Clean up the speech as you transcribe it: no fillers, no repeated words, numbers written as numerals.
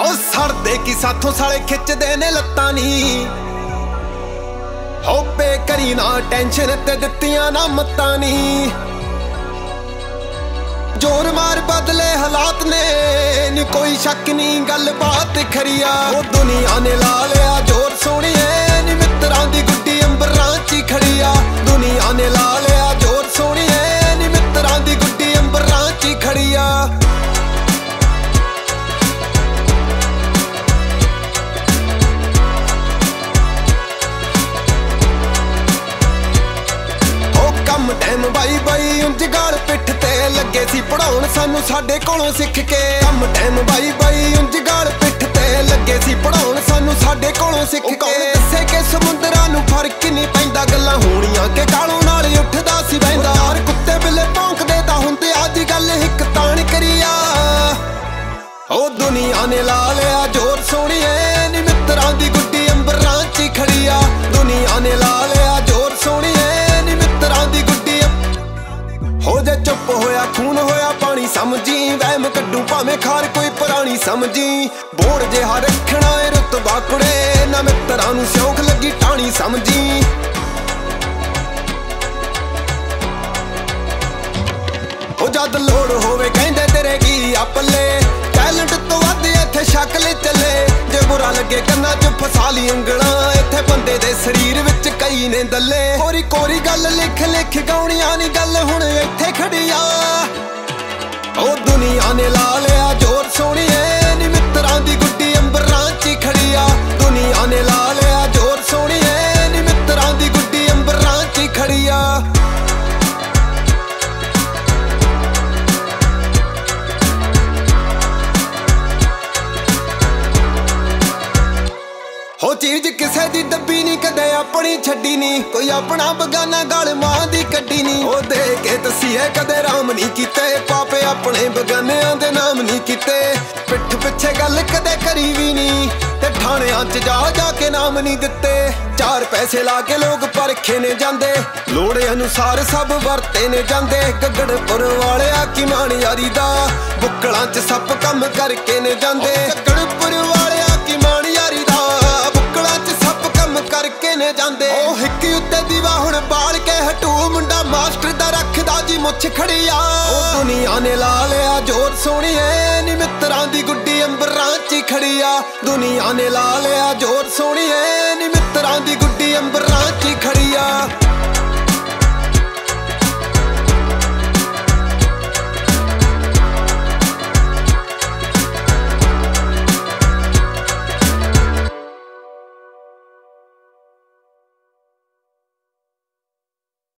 ਹੋ ਸੜਦੇ ਕੀ ਸਾਥੋਂ ਸਾਲੇ ਖਿੱਚਦੇ ਨੇ ਲੱਤਾਂ ਨੀ ਹੋਪੇ ਕਰੀ ਨਾ ਟੈਨਸ਼ਨ ਤੇ ਦਿੱਤੀਆਂ ਨਾ ਮੱਤਾਂ ਨੀ जोर मार बदले हालात ने नी कोई शक नहीं गल बात खरिया ओ दुनिया ने ला लिया जोर सोनिए नी मित्रां दी गुड्डी अंबरां च खड़िया दुनिया ने ला लिया जोर सोनिए नी मित्रां दी गुड्डी अंबरां च खड़िया कम टाइम बाई बाई उंज गाल पिठ ते लगे सी पढ़ाउण सानू साडे कोलों सिख के कम टाइम बाई बाई उंज गाल पिठ ते लगे सी पढ़ाउण सानू साडे कोलों सिख के दस्से के समुंदरां नू फर्क नहीं पैंदा गल्लां होणीआं के कालों नाल उठदा सी बहिंदा यार कुत्ते बिल्ले भौंकदे तां हुंदे अज गल हिक ताण करिया ओ दुनिया ने ला लिया जोर सोनिए नी मित्रां दी गुड्डी अंबरां च खड़िया दुनिया ने ला लिया जोर सोनिए हो जा चुप होया खून होया पानी समझी वहम कड्डू भावें खार कोई पुरानी समझी बोड़ जिहा रखना है रुतबा कुड़े ना मित्रां नूं सिौख लगी टाणी समझी हो जद लोड़ होवे कहंदे तेरे की आ पल्ले टैलेंट तो वध इत्थे शक्ल चले जे बुरा लगे कन्ना च फसा ली उंगलां इत्थे बंदे दे शरीर विच कई ने दल्ले कोरी कोरी गल लिख लिख गाउणियां नी गल हुण इत्थे खड़िया ओ दुनिया ने ला लिया जोर सोनिए नी मित्रां दी गुड्डी अंबरां च खड़िया दुनिया ने ला लिया जोर सोनिए नी मित्रां दी गुड्डी अंबरां च खड़िया हो चीज किसे दी दब्बी नहीं कदे अपनी छड्डी नहीं कोई अपना बगाना गल मां दी कड्डी नहीं ओ दे के दसीए कदे राम नहीं कीते पापे अपने बगानियां दे नाम नहीं कीते पिठ पिछे गल कदे करी भी नहीं ते थाणियां च जा जा के नाम नहीं दिते चार पैसे ला के लोग परखे ने जांदे लोड़ अनुसार सब वरते ने जांदे गगड़पुर वालिया की मान यारी दा बुक्कलां च सप कम करके ने जांदे गगड़पुर वालिया की मान यारी दा करके ने जांदे ओ हिक्की उत्ते दीवा हुण बाल के हटू मुंडा मास्टर दा रखदा जी मुछ खड़िया ओ दुनिया ने ला लिया जोर सोनिए नी मित्रां दी गुड्डी अंबरां च खड़िया दुनिया ने ला लिया जोर सोनिए नी मित्रां दी गुड्डी अंबरां च खड़िया।